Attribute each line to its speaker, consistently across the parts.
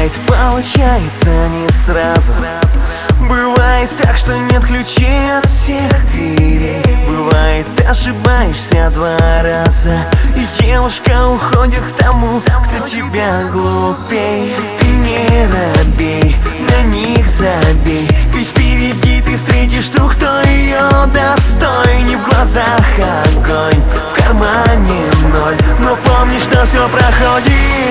Speaker 1: Бывает, получается не сразу. Бывает так, что нет ключей от всех дверей. Бывает, ошибаешься 2 раза, и девушка уходит к тому, кто тебя глупей. Ты не робей, на них забей, ведь впереди ты встретишь ту, кто ее достоин. Не в глазах огонь, в кармане 0, но помни, что все проходит.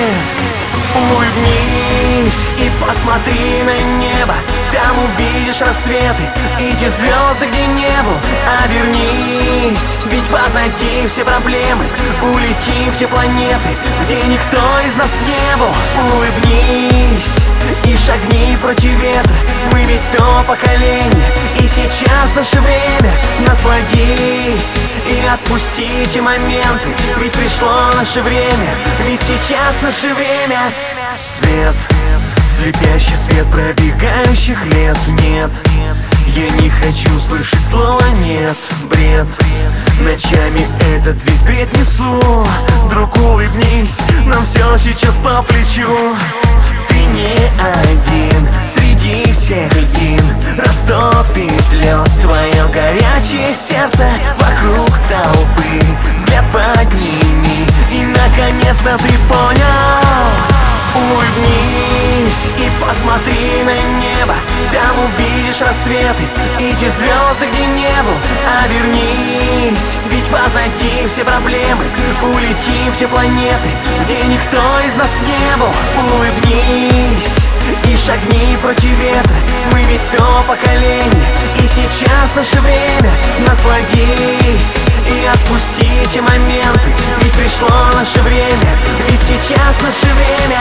Speaker 1: Улыбнись и посмотри на небо, там увидишь рассветы и те звезды, где не был. Обернись, ведь позади все проблемы. Улети в те планеты, где никто из нас не был. Улыбнись и шагни против ветра, мы ведь то поколение, и сейчас наше время. Насладись и отпусти те моменты, ведь пришло наше время, ведь сейчас наше время. Свет, слепящий свет пробегающих лет. Нет, я не хочу слышать слова нет. Бред, ночами этот весь бред несу. Друг, улыбнись, нам все сейчас по плечу. Ты не один среди всех льдин, растопит лед твое горячее сердце. Вокруг толпы взгляд подними, и наконец-то ты понял. Улыбнись и посмотри на небо, там увидишь рассветы и те звезды, где не был. Обернись, ведь позади все проблемы. Улети в те планеты, где никто из нас не был. Улыбнись и шагни против ветра, мы ведь то поколение, и сейчас наше время. Насладись и отпусти те моменты, ведь пришло наше время, ведь сейчас наше время.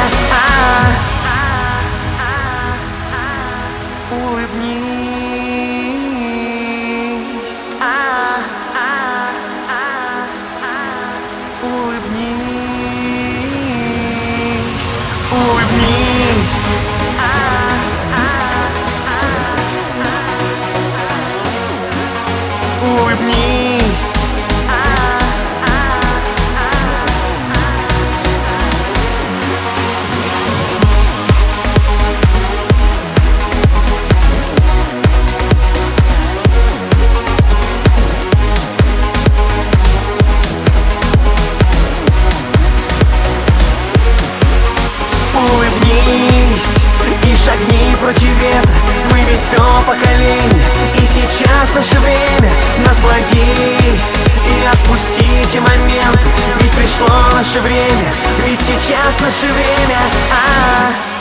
Speaker 1: Улыбнись. Улыбнись. Улыбнись. Улыбнись. Улыбнись и шагни против ветра, мы ведь то поколение, и сейчас наше время. Насладись и отпусти те моменты, ведь пришло наше время, ведь сейчас наше время.